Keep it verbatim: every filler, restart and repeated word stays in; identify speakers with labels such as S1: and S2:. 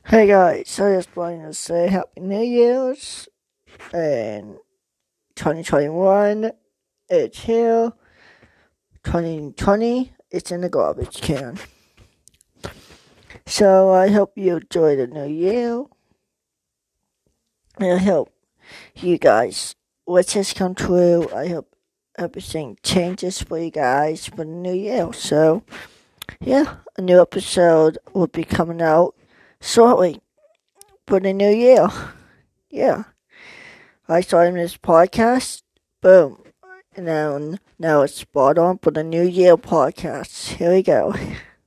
S1: Hey guys, I just wanted to say Happy New Year's and twenty twenty-one. It's here. twenty twenty, it's in the garbage can. So I hope you enjoy the new year. And I hope you guys wishes come true. I hope everything changes for you guys for the new year. So, yeah, a new episode will be coming out shortly for the new year. Yeah. I started this podcast. Boom. And now, now it's spot on for the New Year podcast. Here we go.